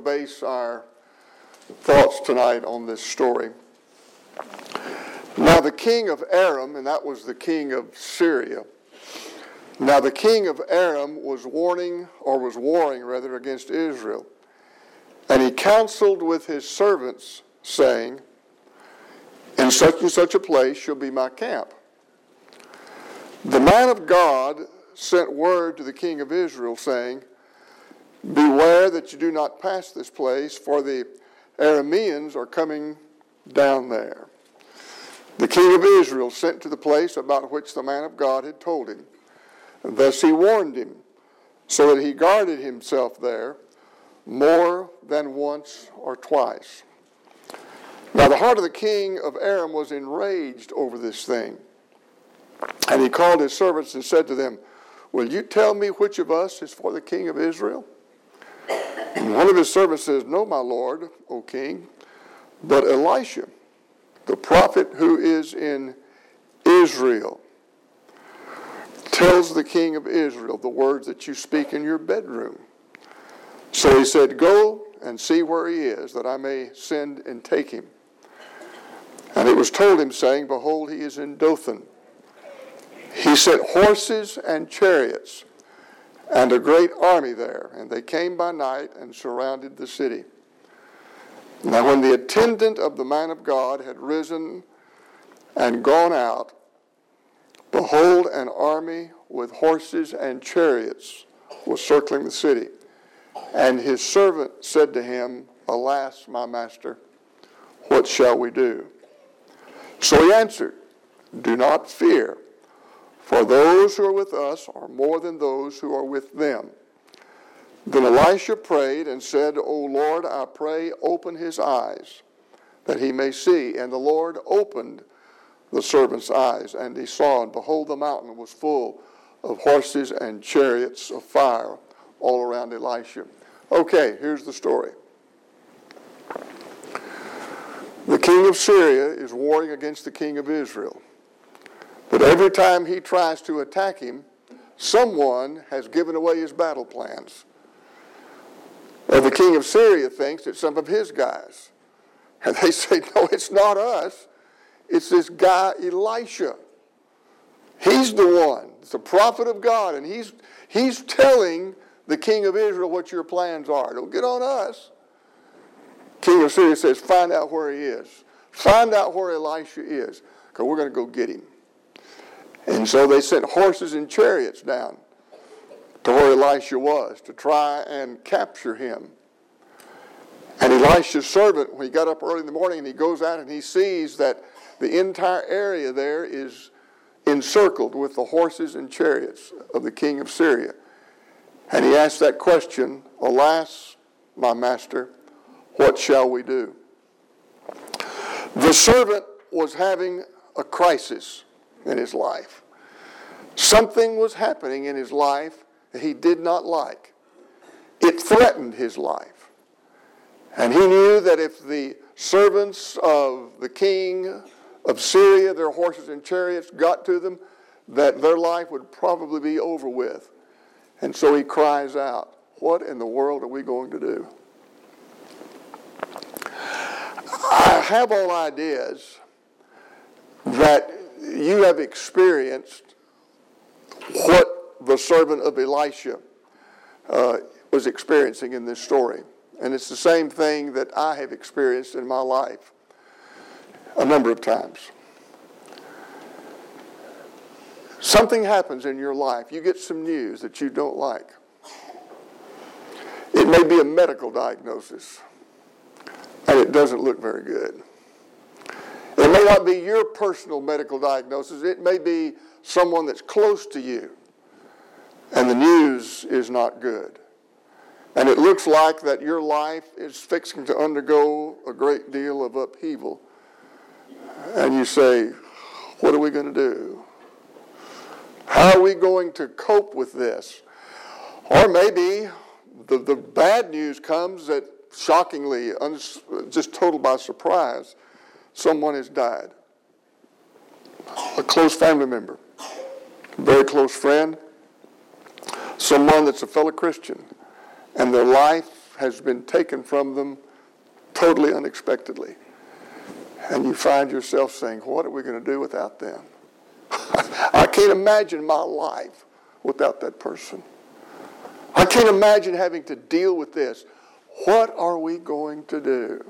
base our thoughts tonight on this story. Now the king of Aram, and that was the king of Syria. Now the king of Aram was warring against Israel. And he counseled with his servants, saying, in such and such a place shall be my camp. The man of God sent word to the king of Israel, saying, beware that you do not pass this place, for the Arameans are coming down there. The king of Israel sent to the place about which the man of God had told him. And thus he warned him, so that he guarded himself there more than once or twice. Now the heart of the king of Aram was enraged over this thing. And he called his servants and said to them, will you tell me which of us is for the king of Israel? And one of his servants says, no, my lord, O king, but Elisha, the prophet who is in Israel, tells the king of Israel the words that you speak in your bedroom. So he said, go and see where he is, that I may send and take him. And it was told him, saying, behold, he is in Dothan. He sent horses and chariots and a great army there, and they came by night and surrounded the city. Now when the attendant of the man of God had risen and gone out, behold, an army with horses and chariots was circling the city. And his servant said to him, alas, my master, what shall we do? So he answered, do not fear, for those who are with us are more than those who are with them. Then Elisha prayed and said, O Lord, I pray, open his eyes, that he may see. And the Lord opened the servant's eyes, and he saw, and behold, the mountain was full of horses and chariots of fire all around Elisha. Okay, here's the story. The king of Syria is warring against the king of Israel. But every time he tries to attack him, someone has given away his battle plans. And the king of Syria thinks it's some of his guys. And they say, no, it's not us. It's this guy Elisha. He's the one. It's the prophet of God. And he's telling the king of Israel what your plans are. Don't get on us. King of Syria says, find out where he is. Find out where Elisha is, because we're going to go get him. And so they sent horses and chariots down to where Elisha was to try and capture him. And Elisha's servant, when he got up early in the morning and he goes out and he sees that the entire area there is encircled with the horses and chariots of the king of Syria. And he asked that question, alas, my master, what shall we do? The servant was having a crisis in his life. Something was happening in his life that he did not like. It threatened his life. And he knew that if the servants of the king of Syria, their horses and chariots, got to them, that their life would probably be over with. And so he cries out, what in the world are we going to do? I have all ideas that you have experienced what the servant of Elisha was experiencing in this story. And it's the same thing that I have experienced in my life a number of times. Something happens in your life. You get some news that you don't like. It may be a medical diagnosis, and it doesn't look very good. It may not be your personal medical diagnosis. It may be someone that's close to you, and the news is not good. And it looks like that your life is fixing to undergo a great deal of upheaval. And you say, what are we going to do? How are we going to cope with this? Or maybe the bad news comes that shockingly, just total by surprise, someone has died. A close family member, a very close friend, someone that's a fellow Christian, and their life has been taken from them totally unexpectedly. And you find yourself saying, what are we going to do without them? I can't imagine my life without that person. I can't imagine having to deal with this. What are we going to do?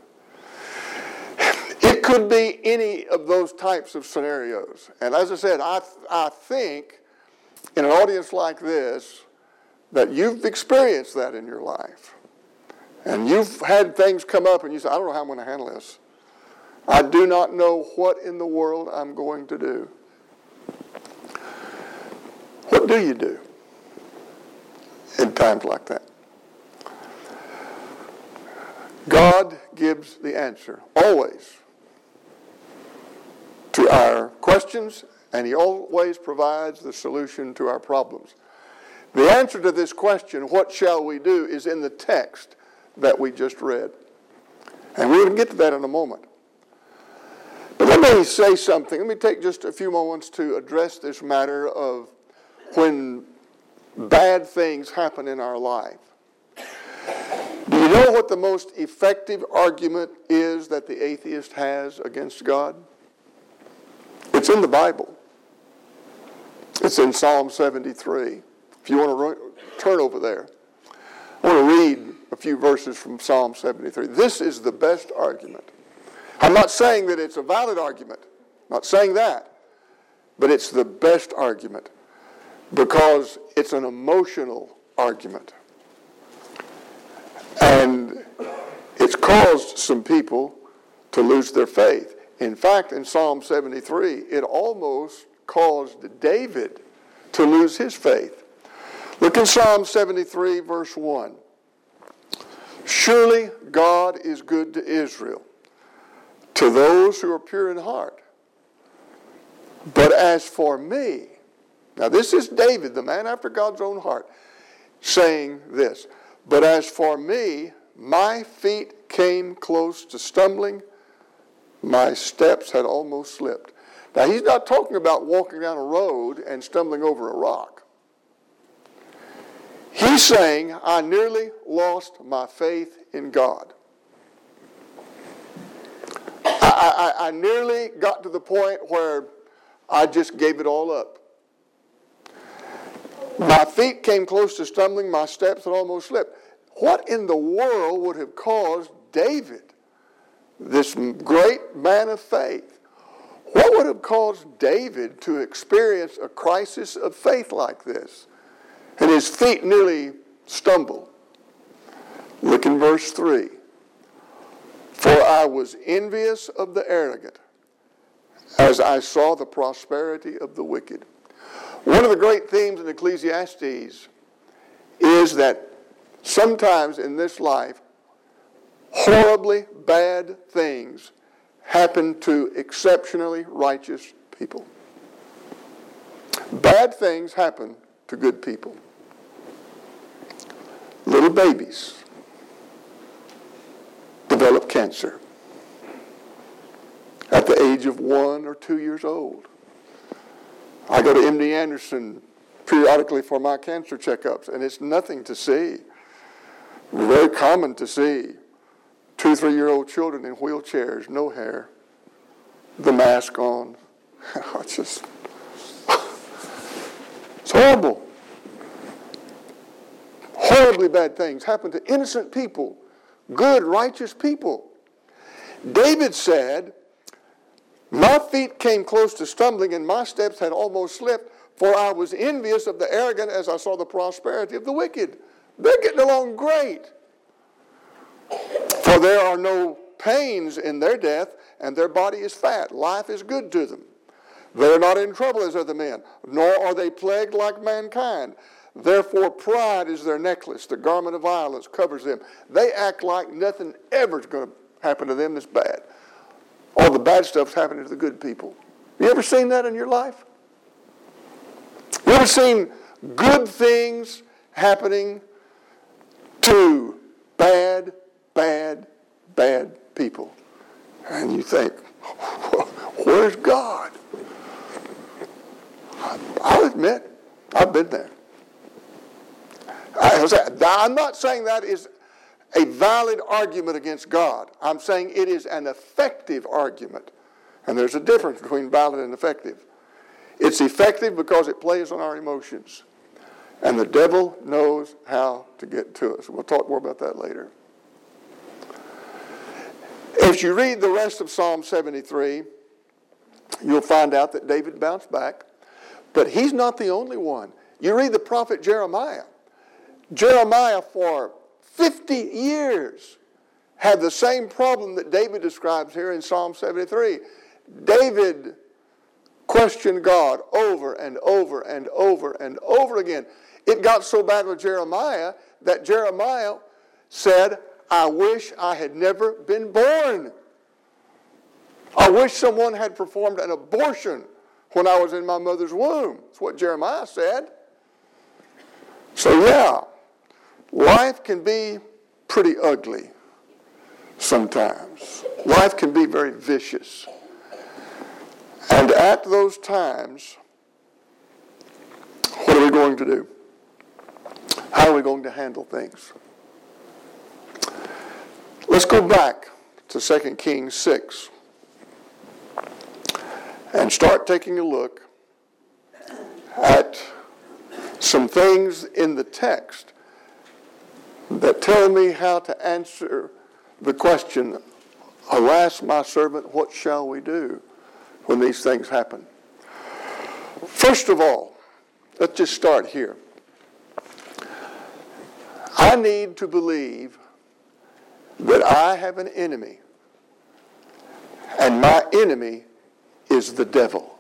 It could be any of those types of scenarios. And as I said, I think in an audience like this that you've experienced that in your life. And you've had things come up and you say, I don't know how I'm going to handle this. I do not know what in the world I'm going to do. What do you do in times like that? God gives the answer, always, to our questions, and He always provides the solution to our problems. The answer to this question, what shall we do, is in the text that we just read. And we're going to get to that in a moment. But let me say something. Let me take just a few moments to address this matter of when bad things happen in our life. Do you know what the most effective argument is that the atheist has against God? It's in the Bible. It's in Psalm 73. If you want to turn over there, I want to read a few verses from Psalm 73. This is the best argument. I'm not saying that it's a valid argument. I'm not saying that. But it's the best argument because it's an emotional argument. And it's caused some people to lose their faith. In fact, in Psalm 73, it almost caused David to lose his faith. Look in Psalm 73, verse 1. Surely God is good to Israel, to those who are pure in heart. But as for me, now this is David, the man after God's own heart, saying this, but as for me, my feet came close to stumbling, my steps had almost slipped. Now he's not talking about walking down a road and stumbling over a rock. He's saying, I nearly lost my faith in God. I nearly got to the point where I just gave it all up. My feet came close to stumbling, my steps had almost slipped. What in the world would have caused David, this great man of faith, what would have caused David to experience a crisis of faith like this? And his feet nearly stumble. Look in verse 3. For I was envious of the arrogant, as I saw the prosperity of the wicked. One of the great themes in Ecclesiastes is that sometimes in this life, horribly bad things happen to exceptionally righteous people. Bad things happen to good people. Little babies develop cancer at the age of 1 or 2 years old. I go to MD Anderson periodically for my cancer checkups, and it's nothing to see. Very common to see 2, 3-year-old children in wheelchairs, no hair, the mask on. It's horrible. Horribly bad things happen to innocent people, good, righteous people. David said, my feet came close to stumbling and my steps had almost slipped, for I was envious of the arrogant as I saw the prosperity of the wicked. They're getting along great. For there are no pains in their death, and their body is fat. Life is good to them. They are not in trouble as other men, nor are they plagued like mankind. Therefore pride is their necklace. The garment of violence covers them. They act like nothing ever is going to happen to them that's bad. All the bad stuff's happening to the good people. You ever seen that in your life? You ever seen good things happening to bad people? And you think, where's God? I'll admit, I've been there. I'm not saying that is a valid argument against God. I'm saying it is an effective argument. And there's a difference between valid and effective. It's effective because it plays on our emotions. And the devil knows how to get to us. We'll talk more about that later. If you read the rest of Psalm 73, you'll find out that David bounced back. But he's not the only one. You read the prophet Jeremiah. Jeremiah, for 50 years, had the same problem that David describes here in Psalm 73. David questioned God over and over and over and over again. It got so bad with Jeremiah that Jeremiah said, I wish I had never been born. I wish someone had performed an abortion when I was in my mother's womb. That's what Jeremiah said. So yeah, life can be pretty ugly sometimes. Life can be very vicious. And at those times, what are we going to do? How are we going to handle things? Let's go back to 2 Kings 6 and start taking a look at some things in the text that tell me how to answer the question, alas, my servant, what shall we do when these things happen? First of all, let's just start here. I need to believe that I have an enemy, and my enemy is the devil.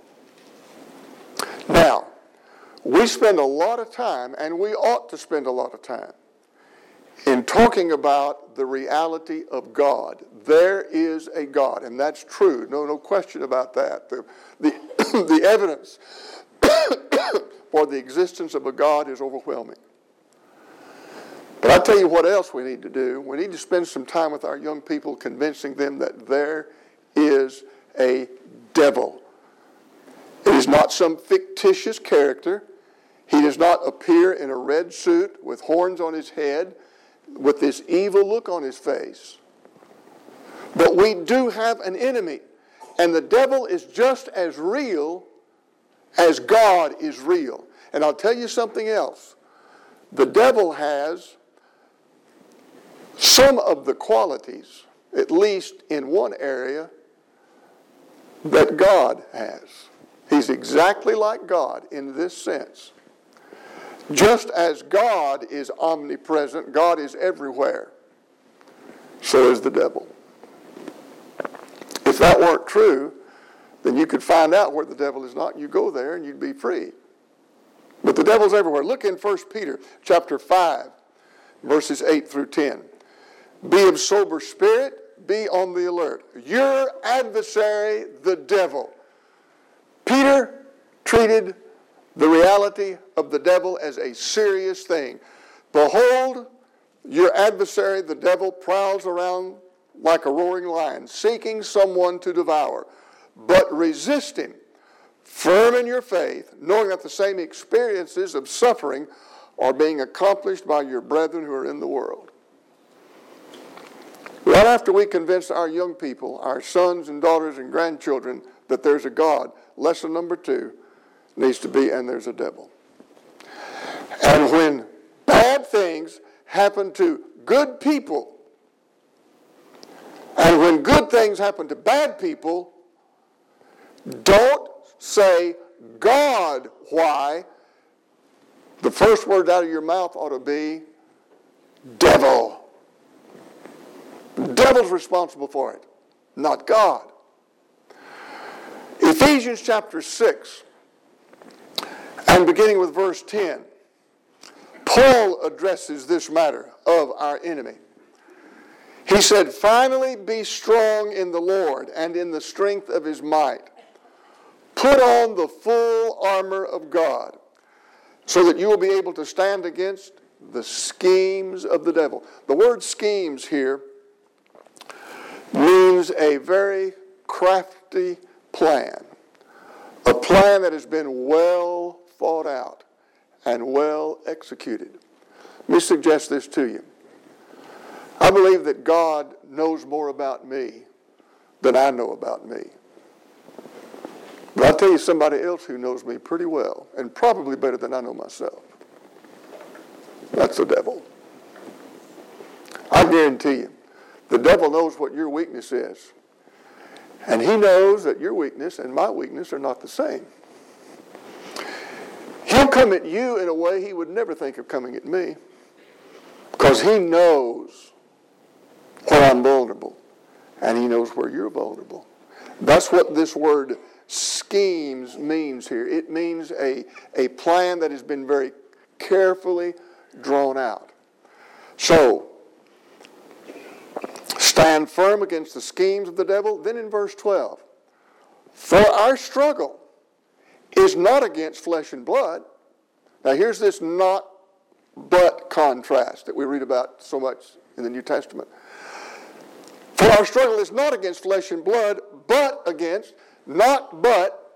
Now, we spend a lot of time, and we ought to spend a lot of time, in talking about the reality of God. There is a God, and that's true. No question about that. The evidence for the existence of a God is overwhelming. But I'll tell you what else we need to do. We need to spend some time with our young people convincing them that there is a devil. It is not some fictitious character. He does not appear in a red suit with horns on his head, with this evil look on his face. But we do have an enemy. And the devil is just as real as God is real. And I'll tell you something else. The devil has some of the qualities, at least in one area, that God has. He's exactly like God in this sense. Just as God is omnipresent, God is everywhere, so is the devil. If that weren't true, then you could find out where the devil is not. You go there and you'd be free. But the devil's everywhere. Look in 1 Peter chapter 5, verses 8 through 10. Be of sober spirit, be on the alert. Your adversary, the devil. Peter treated the reality of the devil as a serious thing. Behold, your adversary, the devil, prowls around like a roaring lion, seeking someone to devour. But resist him, firm in your faith, knowing that the same experiences of suffering are being accomplished by your brethren who are in the world. Right after we convince our young people, our sons and daughters and grandchildren, that there's a God, lesson number 2 needs to be, and there's a devil. And when bad things happen to good people, and when good things happen to bad people, don't say, God, why? The first word out of your mouth ought to be, devil. The devil's responsible for it, not God. Ephesians chapter 6, and beginning with verse 10, Paul addresses this matter of our enemy. He said, finally be strong in the Lord and in the strength of his might. Put on the full armor of God so that you will be able to stand against the schemes of the devil. The word schemes here means a very crafty plan. A plan that has been well thought out and well executed. Let me suggest this to you. I believe that God knows more about me than I know about me. But I'll tell you somebody else who knows me pretty well, and probably better than I know myself. That's the devil. I guarantee you, the devil knows what your weakness is. And he knows that your weakness and my weakness are not the same. He'll come at you in a way he would never think of coming at me, because he knows where I'm vulnerable, and he knows where you're vulnerable. That's what this word schemes means here. It means a plan that has been very carefully drawn out. So, stand firm against the schemes of the devil. Then in verse 12, for our struggle is not against flesh and blood. Now here's this not but contrast that we read about so much in the New Testament. For our struggle is not against flesh and blood, but against, not but.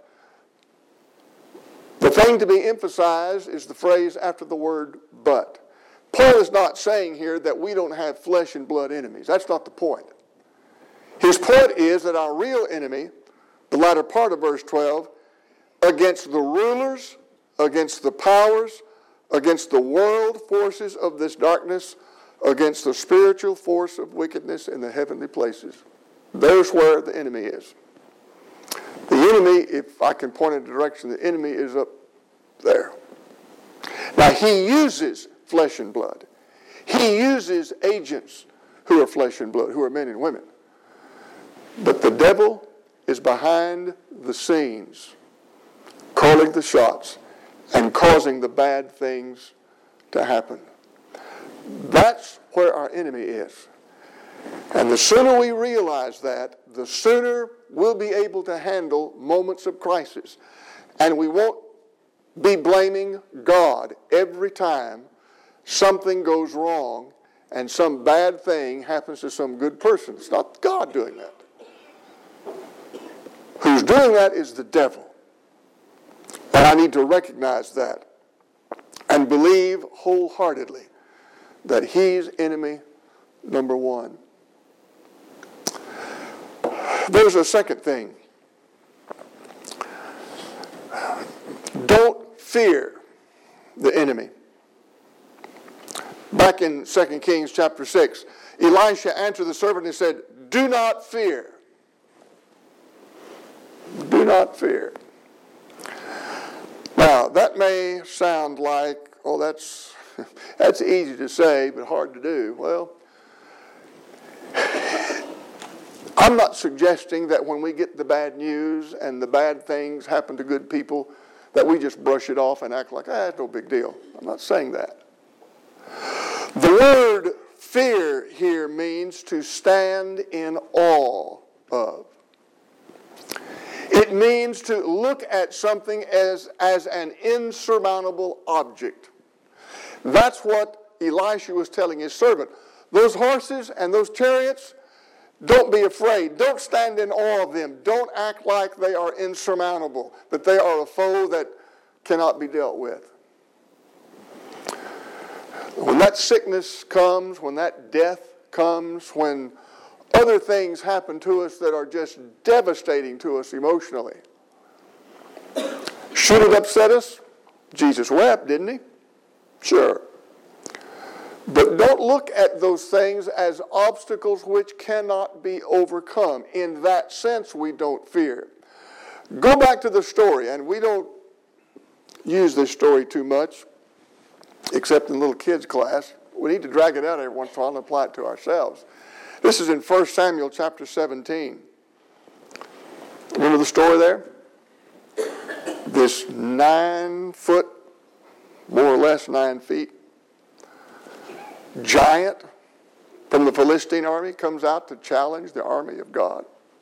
The thing to be emphasized is the phrase after the word but. Paul is not saying here that we don't have flesh and blood enemies. That's not the point. His point is that our real enemy, the latter part of verse 12, against the rulers, against the powers, against the world forces of this darkness, against the spiritual force of wickedness in the heavenly places. There's where the enemy is. The enemy, if I can point in a direction, the enemy is up there. Now he uses flesh and blood. He uses agents who are flesh and blood, who are men and women. But the devil is behind the scenes, calling the shots and causing the bad things to happen. That's where our enemy is. And the sooner we realize that, the sooner we'll be able to handle moments of crisis. And we won't be blaming God every time something goes wrong and some bad thing happens to some good person. It's not God doing that. Who's doing that is the devil. And I need to recognize that and believe wholeheartedly that he's enemy number one. There's a second thing. Don't fear the enemy. Back in 2 Kings chapter 6, Elisha answered the servant and said, do not fear. Do not fear. Now, that may sound like, oh, that's easy to say, but hard to do. Well, I'm not suggesting that when we get the bad news and the bad things happen to good people, that we just brush it off and act like, it's no big deal. I'm not saying that. The word fear here means to stand in awe of. It means to look at something as an insurmountable object. That's what Elisha was telling his servant. Those horses and those chariots, don't be afraid. Don't stand in awe of them. Don't act like they are insurmountable, that they are a foe that cannot be dealt with. When that sickness comes, when that death comes, when other things happen to us that are just devastating to us emotionally, should it upset us? Jesus wept, didn't he? Sure. But don't look at those things as obstacles which cannot be overcome. In that sense, we don't fear. Go back to the story, and we don't use this story too much, except in little kids' class. We need to drag it out every once in a while and apply it to ourselves. This is in 1 Samuel chapter 17. Remember the story there? This 9 foot, more or less 9 feet, giant from the Philistine army comes out to challenge the army of God,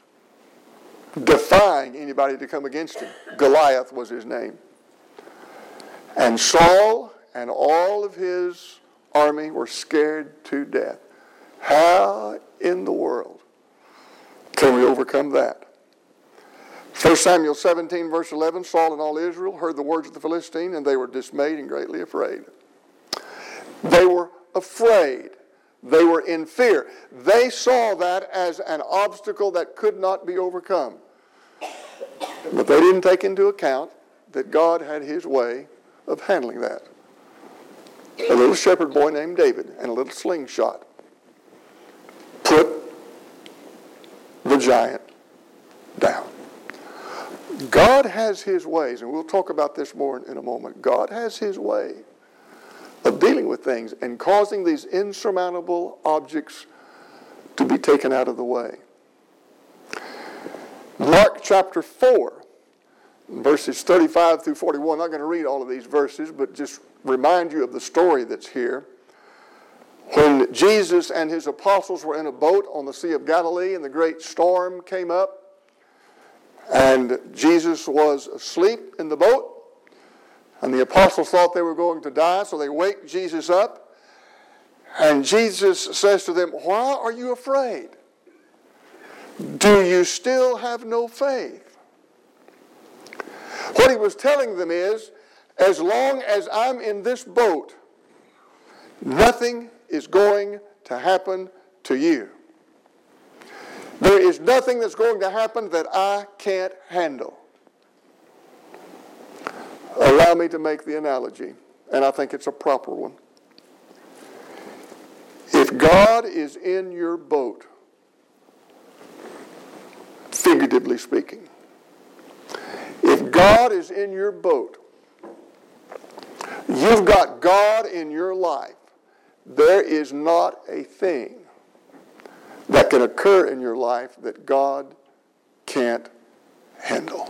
defying anybody to come against him. Goliath was his name. And Saul and all of his army were scared to death. How in the world can we overcome that? 1 Samuel 17, verse 11, Saul and all Israel heard the words of the Philistine, and they were dismayed and greatly afraid. They were afraid. They were in fear. They saw that as an obstacle that could not be overcome. But they didn't take into account that God had his way of handling that. A little shepherd boy named David and a little slingshot put the giant down. God has his ways, and we'll talk about this more in a moment. God has his way of dealing with things and causing these insurmountable objects to be taken out of the way. Mark chapter 4, verses 35 through 41. I'm not going to read all of these verses, but just remind you of the story that's here. When Jesus and his apostles were in a boat on the Sea of Galilee and the great storm came up, and Jesus was asleep in the boat, and the apostles thought they were going to die, so they wake Jesus up, and Jesus says to them, "Why are you afraid? Do you still have no faith?" What he was telling them is, as long as I'm in this boat, nothing is going to happen to you. There is nothing that's going to happen that I can't handle. Allow me to make the analogy, and I think it's a proper one. If God is in your boat, figuratively speaking, if God is in your boat, you've got God in your life, there is not a thing that can occur in your life that God can't handle.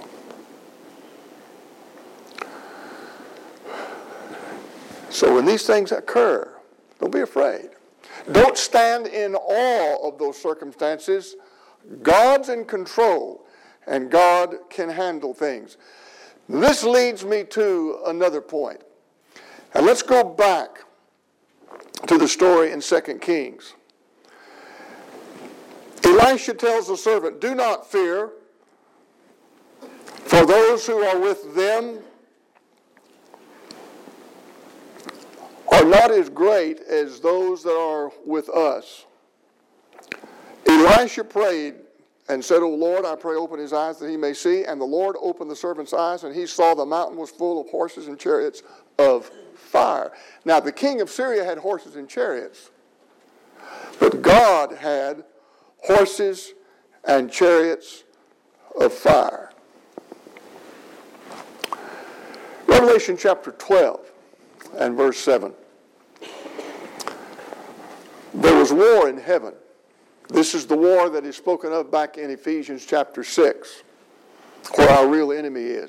So when these things occur, don't be afraid. Don't stand in awe of those circumstances. God's in control, and God can handle things. This leads me to another point. And let's go back to the story in 2 Kings. Elisha tells the servant, "Do not fear, for those who are with them are not as great as those that are with us." Elisha prayed and said, "O Lord, I pray, open his eyes that he may see." And the Lord opened the servant's eyes, and he saw the mountain was full of horses and chariots of fire. Now, the king of Syria had horses and chariots, but God had horses and chariots of fire. Revelation chapter 12 and verse 7. There was war in heaven. This is the war that is spoken of back in Ephesians chapter 6, where our real enemy is.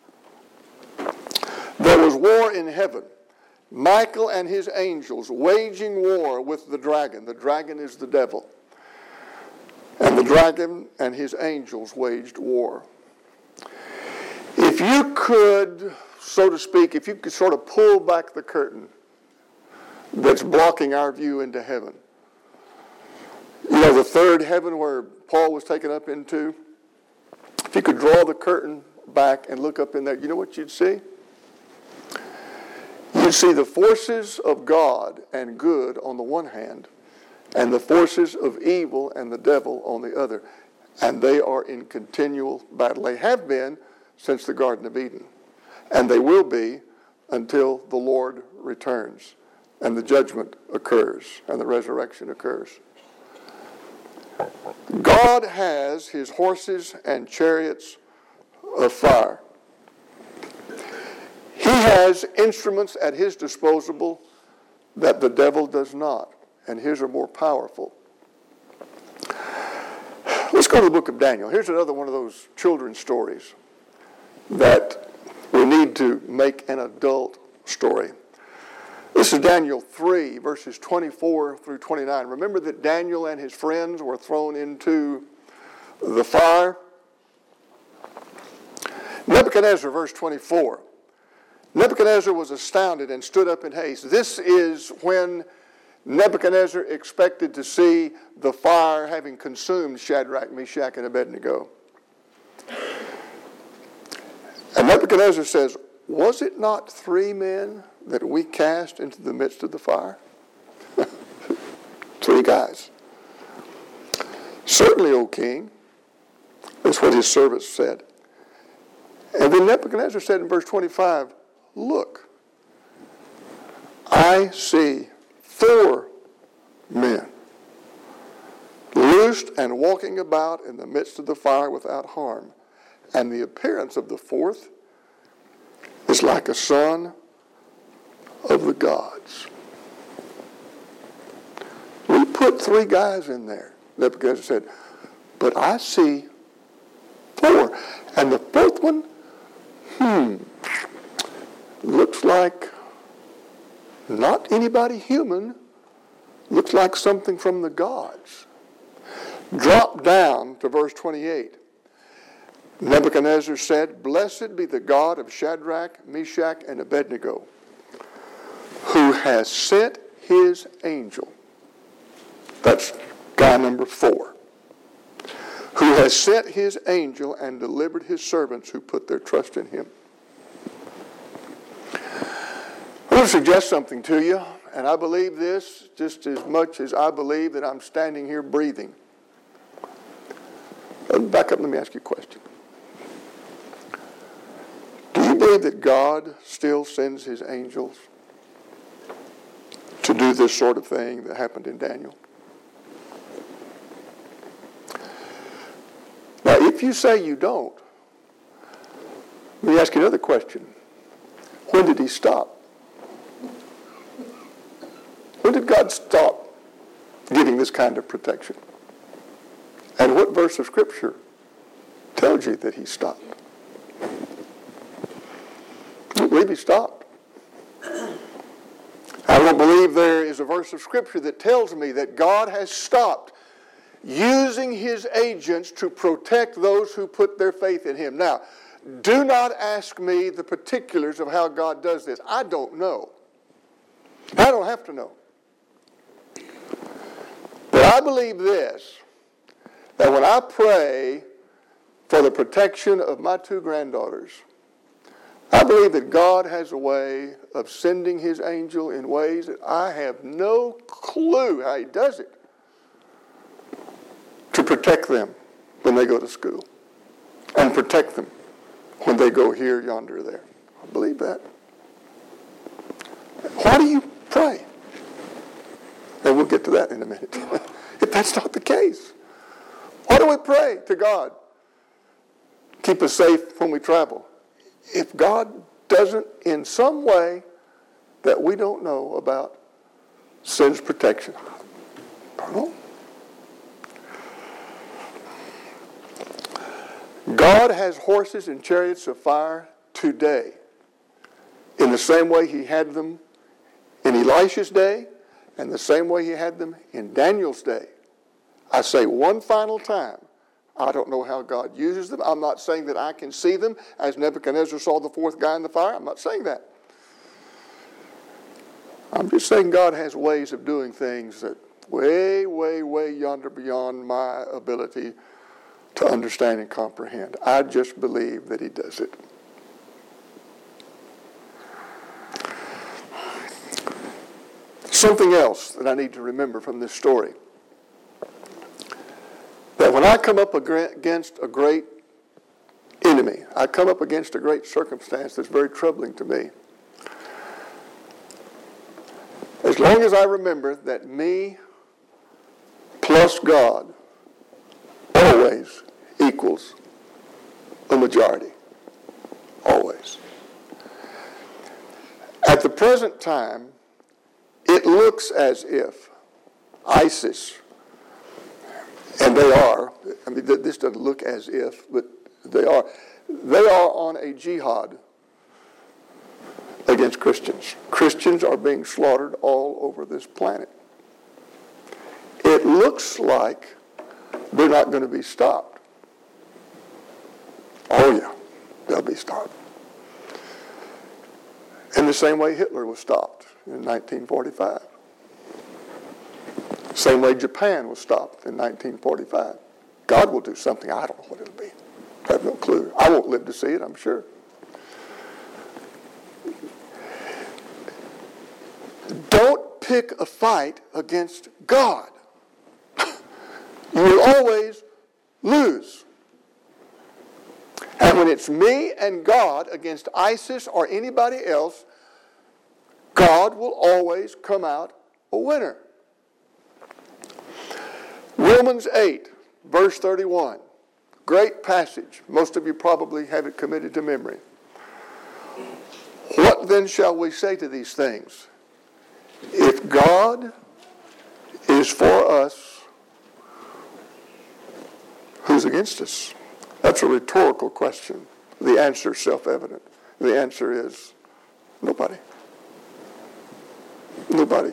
There was war in heaven. Michael and his angels waging war with the dragon. The dragon is the devil. And the dragon and his angels waged war. If you could, so to speak, if you could sort of pull back the curtain that's blocking our view into heaven. You know, the third heaven where Paul was taken up into, if you could draw the curtain back and look up in there, you know what you'd see? You'd see the forces of God and good on the one hand, and the forces of evil and the devil on the other. And they are in continual battle. They have been since the Garden of Eden. And they will be until the Lord returns and the judgment occurs and the resurrection occurs. God has his horses and chariots of fire. He has instruments at his disposal that the devil does not, and his are more powerful. Let's go to the book of Daniel. Here's another one of those children's stories that we need to make an adult story. This is Daniel 3, verses 24 through 29. Remember that Daniel and his friends were thrown into the fire? Nebuchadnezzar, verse 24. Nebuchadnezzar was astounded and stood up in haste. This is when Nebuchadnezzar expected to see the fire having consumed Shadrach, Meshach, and Abednego. And Nebuchadnezzar says, "Was it not 3 men that we cast into the midst of the fire?" 3 guys. Certainly, O king. That's what his servants said. And then Nebuchadnezzar said in verse 25, look, I see 4 men loosed and walking about in the midst of the fire without harm. And the appearance of the 4th is like a son of the gods. We put 3 guys in there. Nebuchadnezzar said, but I see 4. And the 4th one, looks like not anybody human. Looks like something from the gods. Drop down to verse 28. Nebuchadnezzar said, blessed be the God of Shadrach, Meshach, and Abednego, who has sent his angel. That's guy number 4. Who has sent his angel and delivered his servants who put their trust in him. I want to suggest something to you, and I believe this just as much as I believe that I'm standing here breathing. Back up, let me ask you a question. Do you believe that God still sends his angels to do this sort of thing that happened in Daniel? Now, if you say you don't, let me ask you another question. When did he stop? When did God stop giving this kind of protection? And what verse of Scripture tells you that he stopped? I don't believe he stopped. I don't believe there is a verse of Scripture that tells me that God has stopped using his agents to protect those who put their faith in him. Now, do not ask me the particulars of how God does this. I don't know. I don't have to know. But I believe this, that when I pray for the protection of my 2 granddaughters, I believe that God has a way of sending his angel in ways that I have no clue how he does it, to protect them when they go to school and protect them when they go here, yonder, there. I believe that. Why do you pray? And we'll get to that in a minute. If that's not the case, why do we pray to God? Keep us safe when we travel. If God doesn't, in some way that we don't know about, sends protection, I don't know. God has horses and chariots of fire today in the same way he had them in Elisha's day and the same way he had them in Daniel's day. I say one final time, I don't know how God uses them. I'm not saying that I can see them as Nebuchadnezzar saw the 4th guy in the fire. I'm not saying that. I'm just saying God has ways of doing things that way, way, way yonder beyond my ability to understand and comprehend. I just believe that he does it. Something else that I need to remember from this story. That when I come up against a great enemy, I come up against a great circumstance that's very troubling to me. As long as I remember that me plus God always equals a majority. Always. At the present time, it looks as if ISIS, and they are, I mean, this doesn't look as if, but they are on a jihad against Christians. Christians are being slaughtered all over this planet. It looks like they're not going to be stopped. Oh yeah, they'll be stopped. In the same way Hitler was stopped in 1945. Same way Japan was stopped in 1945. God will do something. I don't know what it'll be. I have no clue. I won't live to see it, I'm sure. Don't pick a fight against God, you will always lose. And when it's me and God against ISIS or anybody else, God will always come out a winner. Romans 8, verse 31. Great passage. Most of you probably have it committed to memory. What then shall we say to these things? If God is for us, who's against us? That's a rhetorical question. The answer is self-evident. The answer is nobody. Nobody.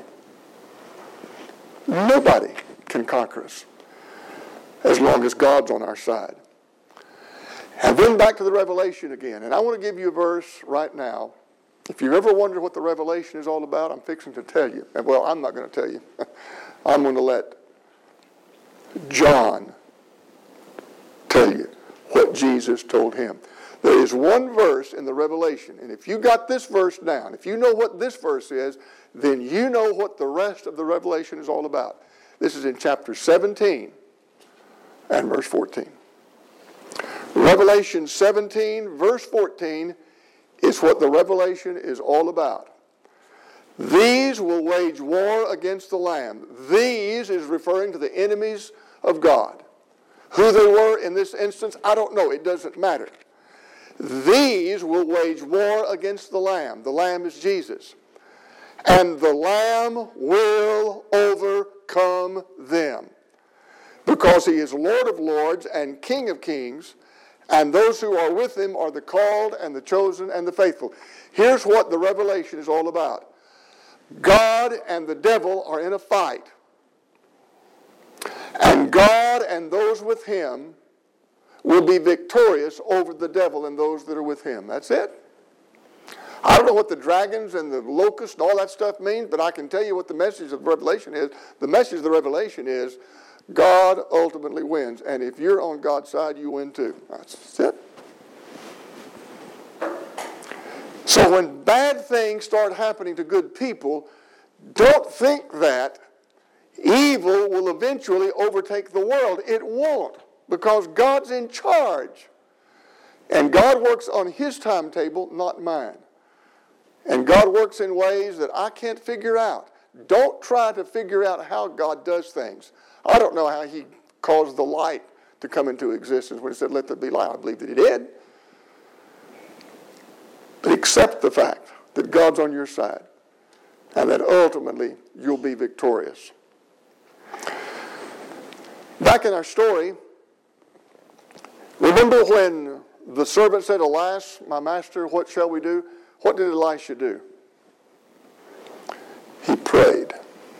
Nobody can conquer us as long as God's on our side. And then back to the Revelation again. And I want to give you a verse right now. If you've ever wondered what the Revelation is all about, I'm fixing to tell you. And well, I'm not going to tell you. I'm going to let John tell you what Jesus told him. There is one verse in the Revelation, and if you got this verse down, if you know what this verse is, then you know what the rest of the Revelation is all about. This is in chapter 17 and verse 14. Revelation 17, verse 14 is what the Revelation is all about. These will wage war against the Lamb. These is referring to the enemies of God. Who they were in this instance, I don't know. It doesn't matter. These will wage war against the Lamb. The Lamb is Jesus. And the Lamb will overcome them. Because he is Lord of lords and King of kings. And those who are with him are the called and the chosen and the faithful. Here's what the Revelation is all about. God and the devil are in a fight. And God and those with him will be victorious over the devil and those that are with him. That's it. I don't know what the dragons and the locusts and all that stuff means, but I can tell you what the message of Revelation is. The message of the Revelation is God ultimately wins. And if you're on God's side, you win too. That's it. So when bad things start happening to good people, don't think that evil will eventually overtake the world. It won't, because God's in charge. And God works on his timetable, not mine. And God works in ways that I can't figure out. Don't try to figure out how God does things. I don't know how he caused the light to come into existence when he said, let there be light. I believe that he did. But accept the fact that God's on your side and that ultimately you'll be victorious. Back in our story, remember when the servant said, alas, my master, what shall we do? What did Elisha do? He prayed.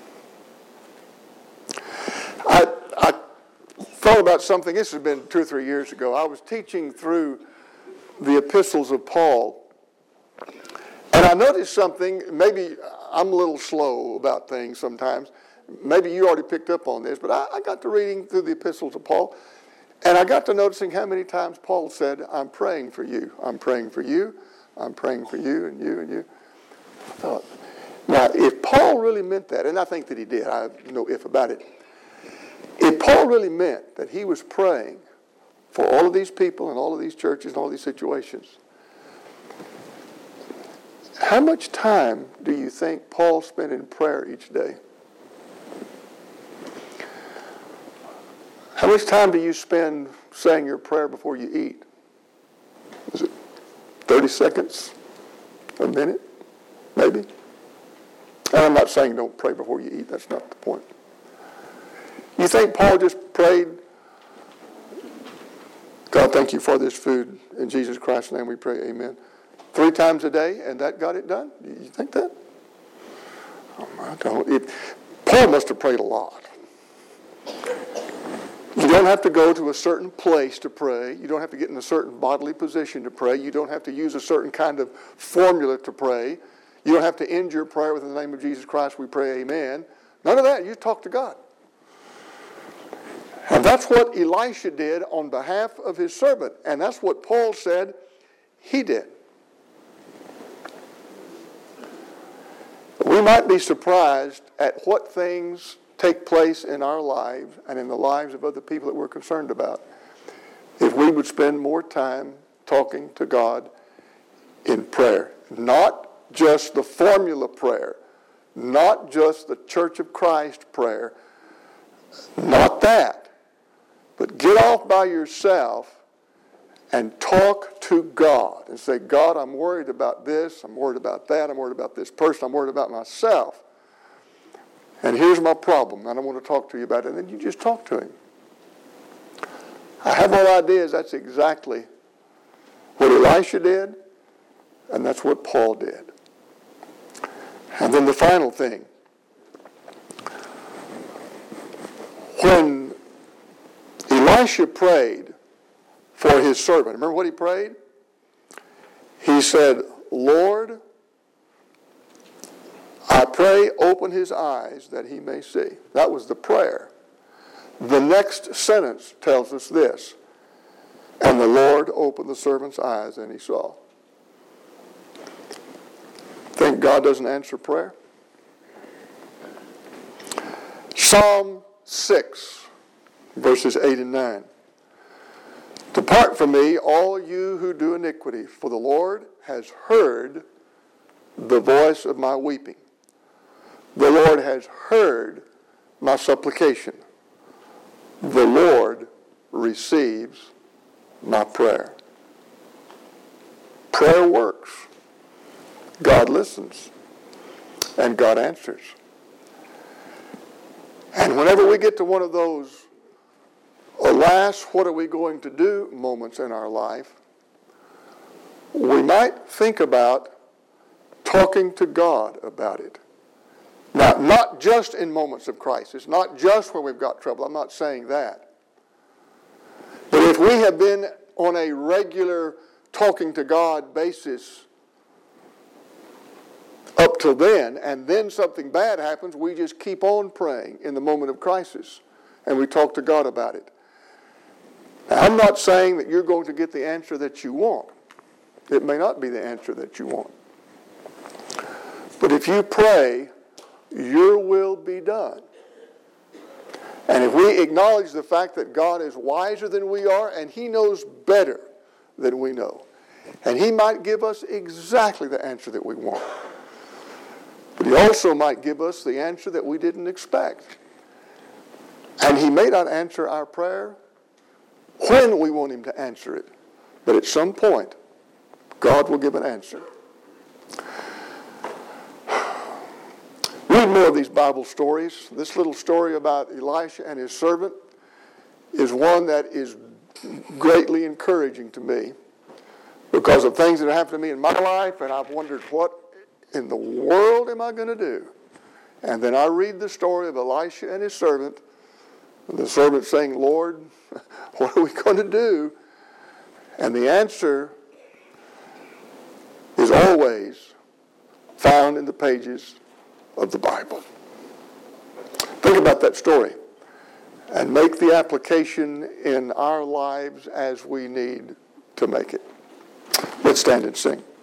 I thought about something. This has been 2 or 3 years ago. I was teaching through the epistles of Paul. And I noticed something. Maybe I'm a little slow about things sometimes. Maybe you already picked up on this. But I got to reading through the epistles of Paul. And I got to noticing how many times Paul said, I'm praying for you. I'm praying for you. I'm praying for you and you and you. I thought, now, if Paul really meant that, and I think that he did, I have no if about it. If Paul really meant that he was praying for all of these people and all of these churches and all these situations, how much time do you think Paul spent in prayer each day? How much time do you spend saying your prayer before you eat? Is it 30 seconds? A minute? Maybe? And I'm not saying don't pray before you eat. That's not the point. You think Paul just prayed, God, thank you for this food. In Jesus Christ's name we pray, amen. 3 times a day, and that got it done? You think that? Oh, I don't. Paul must have prayed a lot. You don't have to go to a certain place to pray. You don't have to get in a certain bodily position to pray. You don't have to use a certain kind of formula to pray. You don't have to end your prayer with, in the name of Jesus Christ, we pray, amen. None of that. You talk to God. And that's what Elisha did on behalf of his servant. And that's what Paul said he did. We might be surprised at what things take place in our lives and in the lives of other people that we're concerned about if we would spend more time talking to God in prayer. Not just the formula prayer, not just the Church of Christ prayer, not that, but get off by yourself and talk to God and say, God, I'm worried about this, I'm worried about that, I'm worried about this person, I'm worried about myself. And here's my problem, and I want to talk to you about it. And then you just talk to him. I have no ideas that's exactly what Elisha did, and that's what Paul did. And then the final thing. When Elisha prayed for his servant, remember what he prayed? He said, Lord, I pray, open his eyes that he may see. That was the prayer. The next sentence tells us this. And the Lord opened the servant's eyes and he saw. Think God doesn't answer prayer? Psalm 6, verses 8 and 9. Depart from me, all you who do iniquity, for the Lord has heard the voice of my weeping. The Lord has heard my supplication. The Lord receives my prayer. Prayer works. God listens. And God answers. And whenever we get to one of those, alas, what are we going to do moments in our life, we might think about talking to God about it. Now, not just in moments of crisis, not just when we've got trouble. I'm not saying that. But if we have been on a regular talking to God basis up till then, and then something bad happens, we just keep on praying in the moment of crisis, and we talk to God about it. Now, I'm not saying that you're going to get the answer that you want. It may not be the answer that you want. But if you pray, your will be done. And if we acknowledge the fact that God is wiser than we are, and he knows better than we know, and he might give us exactly the answer that we want. But he also might give us the answer that we didn't expect. And he may not answer our prayer when we want him to answer it. But at some point, God will give an answer. Read more of these Bible stories. This little story about Elisha and his servant is one that is greatly encouraging to me because of things that have happened to me in my life, and I've wondered, what in the world am I going to do? And then I read the story of Elisha and his servant, and the servant saying, Lord, what are we going to do? And the answer is always found in the pages of the Bible. Think about that story and make the application in our lives as we need to make it. Let's stand and sing.